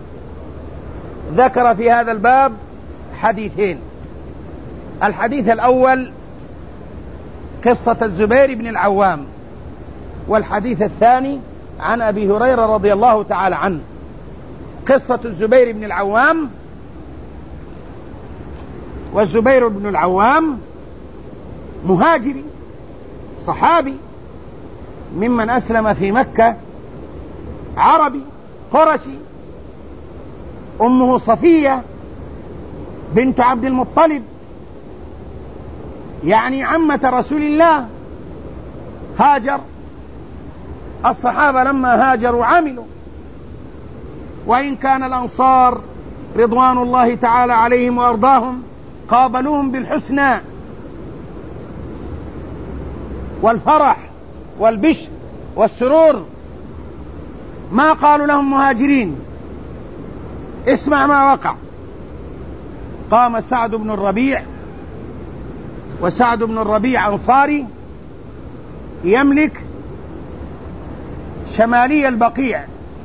ذكر في هذا الباب حديثين. الحديث الأول قصة الزبير بن العوام، والحديث الثاني عن أبي هريرة رضي الله تعالى عنه. قصة الزبير بن العوام: والزبير بن العوام مهاجري صحابي ممن أسلم في مكة، عربي قرشي، أمه صفية بنت عبد المطلب، يعني عمة رسول الله. هاجر. الصحابة لما هاجروا عملوا، وإن كان الأنصار رضوان الله تعالى عليهم وأرضاهم قابلوهم بالحسنى والفرح والبشر والسرور، ما قالوا لهم مهاجرين. اسمع ما وقع. قام سعد بن الربيع، وسعد بن الربيع أنصاري يملك شمالي البقيع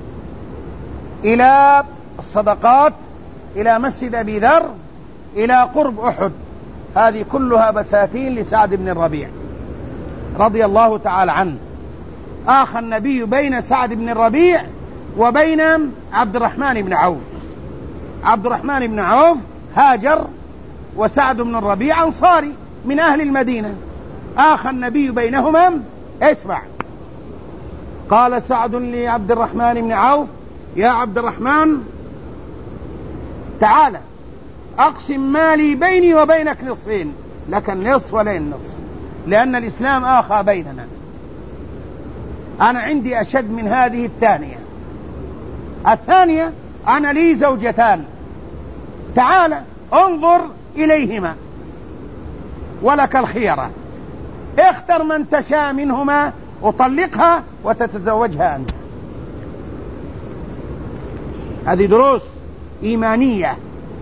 إلى الصدقات، إلى مسجد أبي ذر، إلى قرب أحد. هذه كلها بساتين لسعد بن الربيع رضي الله تعالى عنه. آخى النبي بين سعد بن الربيع وبين عبد الرحمن بن عوف. عبد الرحمن بن عوف هاجر، وسعد بن الربيع أنصاري من أهل المدينة. آخى النبي بينهما. اسمع. قال سعد لعبد الرحمن بن عوف: يا عبد الرحمن، تعال أقسم مالي بيني وبينك نصفين، لك النصف ولي النصف، لأن الإسلام آخى بيننا. أنا عندي أشد من هذه الثانية. الثانية أنا لي زوجتان، تعال انظر إليهما ولك الخيرة، اختر من تشاء منهما وطلقها وتتزوجها أنت. هذه دروس إيمانية،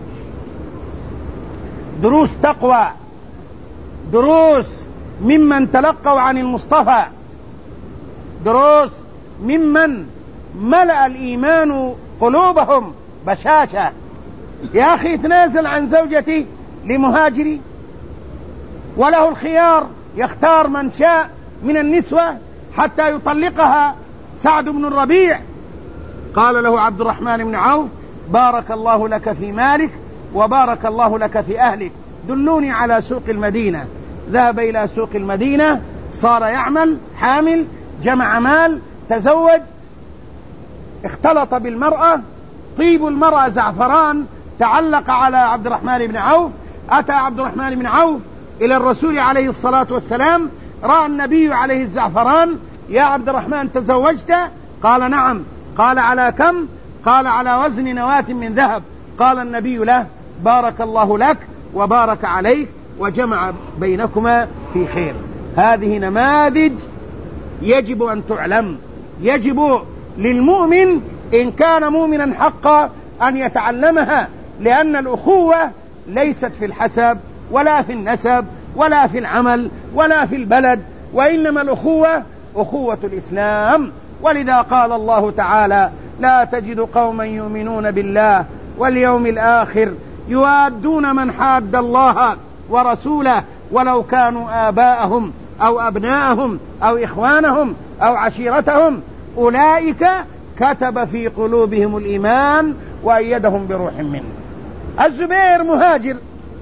دروس تقوى، دروس ممن تلقوا عن المصطفى، دروس ممن ملأ الإيمان قلوبهم بشاشة. يا أخي تنازل عن زوجتي لمهاجري، وله الخيار يختار من شاء من النسوة حتى يطلقها سعد بن الربيع. قال له عبد الرحمن بن عوف: بارك الله لك في مالك وبارك الله لك في أهلك، دلوني على سوق المدينة. ذهب إلى سوق المدينة، صار يعمل، حامل، جمع مال، تزوج، اختلط بالمرأة، طيب المرأة زعفران تعلق على عبد الرحمن بن عوف. أتى عبد الرحمن بن عوف إلى الرسول عليه الصلاة والسلام، رأى النبي عليه الزعفران: يا عبد الرحمن تزوجت؟ قال: نعم. قال: على كم؟ قال: على وزن نواة من ذهب. قال النبي له: بارك الله لك وبارك عليك وجمع بينكما في خير. هذه نماذج يجب أن تعلم، يجب للمؤمن إن كان مؤمنا حقا أن يتعلمها، لأن الأخوة ليست في الحسب ولا في النسب ولا في العمل ولا في البلد، وإنما الأخوة أخوة الإسلام. ولذا قال الله تعالى: لا تجد قوما يؤمنون بالله واليوم الآخر يوادون من حاد الله ورسوله ولو كانوا آباءهم أو أبناءهم أو إخوانهم أو عشيرتهم أولئك كتب في قلوبهم الإيمان وأيدهم بروح منه. الزبير مهاجر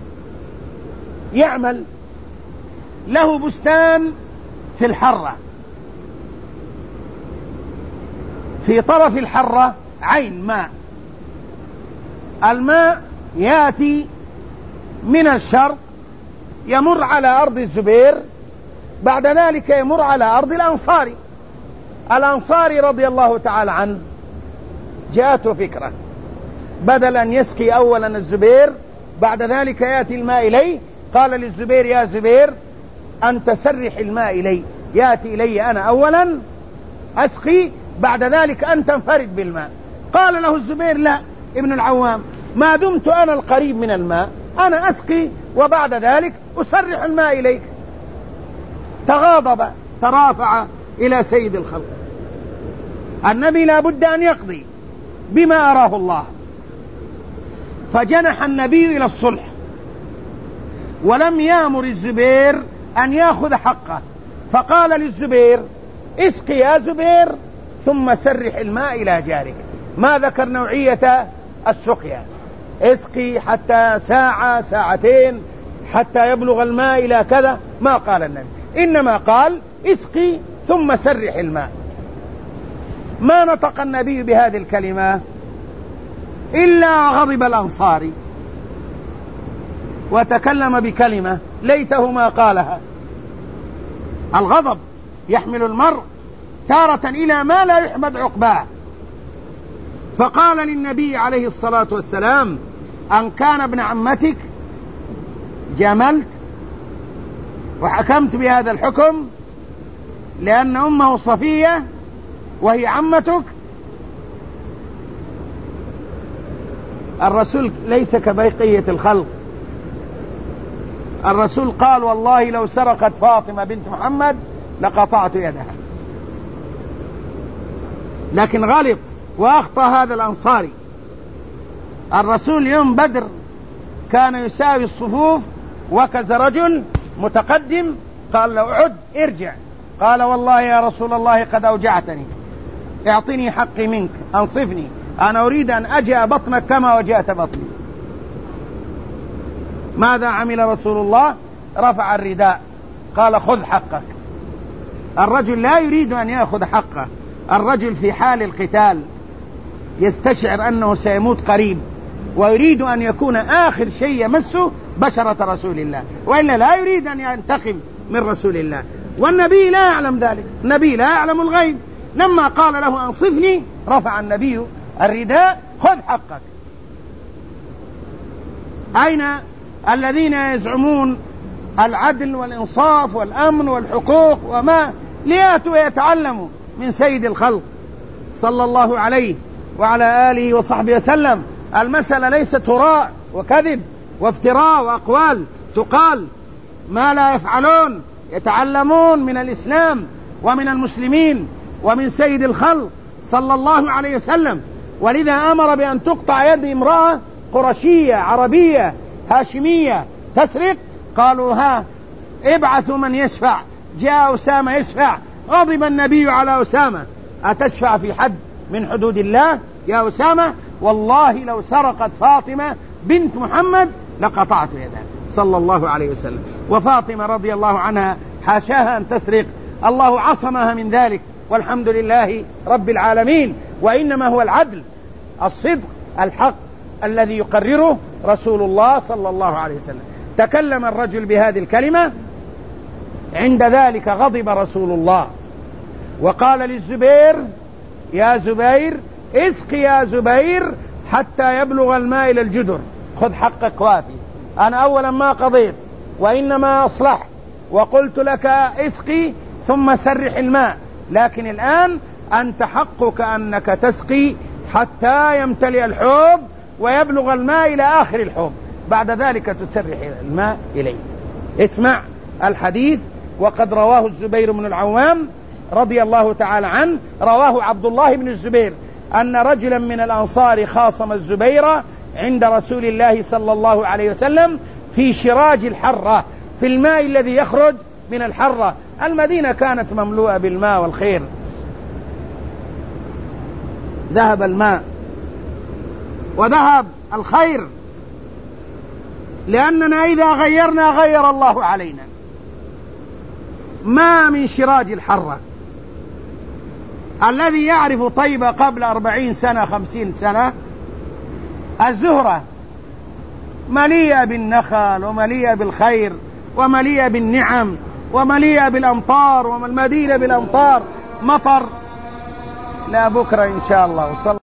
يعمل، له بستان في الحرة، في طرف الحرة عين ماء، الماء يأتي من الشرق يمر على أرض الزبير، بعد ذلك يمر على أرض الأنصاري. الأنصاري رضي الله تعالى عنه جاءته فكرة، بدل أن يسقي أولا الزبير بعد ذلك يأتي الماء إليه، قال للزبير: يا زبير أنت سرح الماء إلي، يأتي إلي أنا أولا أسقي، بعد ذلك أنت انفرد بالماء. قال له الزبير: لا ابن العوام، ما دمت أنا القريب من الماء أنا أسقي وبعد ذلك أسرح الماء إليك. تغاضب، ترافع إلى سيد الخلق. النبي لا بد أن يقضي بما أراه الله، فجنح النبي إلى الصلح ولم يأمر الزبير أن يأخذ حقه، فقال للزبير: اسقي يا زبير ثم سرح الماء إلى جارك. ما ذكر نوعية السقيا، اسقي حتى ساعة ساعتين حتى يبلغ الماء إلى كذا، ما قال النبي، إنما قال: اسقي ثم سرح الماء. ما نطق النبي بهذه الكلمة إلا غضب الأنصاري وتكلم بكلمة ليته ما قالها. الغضب يحمل المرء تارة إلى ما لا يحمد عقباه، فقال للنبي عليه الصلاة والسلام: أن كان ابن عمتك جاملت وحكمت بهذا الحكم لأن أمه صفية وهي عمتك. الرسول ليس كبقية الخلق، الرسول قال: والله لو سرقت فاطمة بنت محمد لقطعت يدها. لكن غلط وأخطأ هذا الأنصاري. الرسول يوم بدر كان يساوي الصفوف، وكز رجل متقدم قال له: عد ارجع. قال: والله يا رسول الله قد أوجعتني، اعطني حقي منك، أنصفني، أنا أريد أن أجأ بطنك كما وجأت بطني. ماذا عمل رسول الله؟ رفع الرداء قال: خذ حقك. الرجل لا يريد أن يأخذ حقه، الرجل في حال القتال يستشعر أنه سيموت قريب ويريد أن يكون آخر شيء يمسه بشرة رسول الله، وإلا لا يريد أن ينتقم من رسول الله. والنبي لا يعلم ذلك، النبي لا يعلم الغيب. لما قال له: أنصفني، رفع النبي الرداء: خذ حقك. أين الذين يزعمون العدل والإنصاف والأمن والحقوق وما ليأتوا يتعلموا من سيد الخلق صلى الله عليه وعلى آله وصحبه وسلم؟ المسألة ليست هراء وكذب وافتراء وأقوال تقال ما لا يفعلون، يتعلمون من الإسلام ومن المسلمين ومن سيد الخلق صلى الله عليه وسلم. ولذا أمر بأن تقطع يد امرأة قرشية عربية هاشمية تسرق، قالوا: ها ابعثوا من يشفع. جاء أسامة يشفع، غضب النبي على أسامة: أتشفع في حد من حدود الله يا أسامة؟ والله لو سرقت فاطمة بنت محمد لقطعت يدها صلى الله عليه وسلم. وفاطمة رضي الله عنها حاشاها أن تسرق، الله عصمها من ذلك، والحمد لله رب العالمين. وإنما هو العدل، الصدق، الحق الذي يقرره رسول الله صلى الله عليه وسلم. تكلم الرجل بهذه الكلمة، عند ذلك غضب رسول الله وقال للزبير: يا زبير اسق يا زبير حتى يبلغ الماء إلى الجدر، خذ حقك وافي. أنا أولا ما قضيت وإنما أصلحت وقلت لك اسقي ثم سرح الماء، لكن الآن أنت حقك أنك تسقي حتى يمتلئ الحوض ويبلغ الماء إلى آخر الحوض، بعد ذلك تسرح الماء إليه. اسمع الحديث. وقد رواه الزبير بن العوام رضي الله تعالى عنه، رواه عبد الله بن الزبير أن رجلا من الأنصار خاصم الزبير عند رسول الله صلى الله عليه وسلم في شراج الحرة، في الماء الذي يخرج من الحرة. المدينة كانت مملوءة بالماء والخير، ذهب الماء وذهب الخير، لأننا إذا غيرنا غير الله علينا. ما من شراج الحرة الذي يعرف طيبة قبل 40 سنة 50 سنة، الزهرة مليئة بالنخل ومليئة بالخير ومليئة بالنعم ومليئة بالأمطار، والمدينة بالأمطار، مطر لا بكرة إن شاء الله.